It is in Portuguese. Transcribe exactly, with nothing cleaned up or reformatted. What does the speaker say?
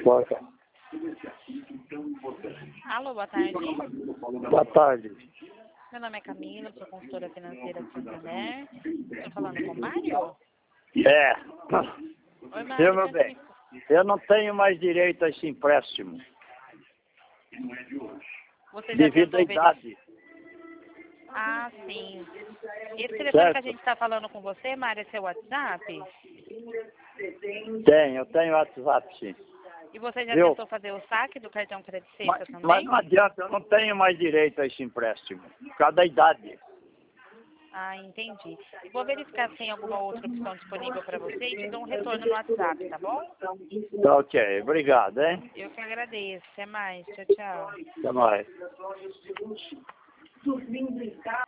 Boa tarde. Alô, boa tarde. Boa tarde. Meu nome é Camila, sou consultora financeira do Santander. Estou falando com o Mário? É. Oi, Mário. Eu, meu bem, eu não tenho mais direito a esse empréstimo. Você já Devido à tentou ver? idade. Ah, sim. Esse telefone Certo. que a gente está falando com você, Mário, é seu WhatsApp? Tenho, eu tenho WhatsApp, sim. E você já Viu? tentou fazer o saque do cartão Credit Mas, Sexta também? mas não adianta, eu não tenho mais direito a esse empréstimo. Por causa da idade. Ah, entendi. Vou verificar se tem alguma outra opção disponível para você e te dou um retorno no WhatsApp, tá bom? Tá ok, obrigado, hein? Eu que agradeço. Até mais. Tchau, tchau. Até mais.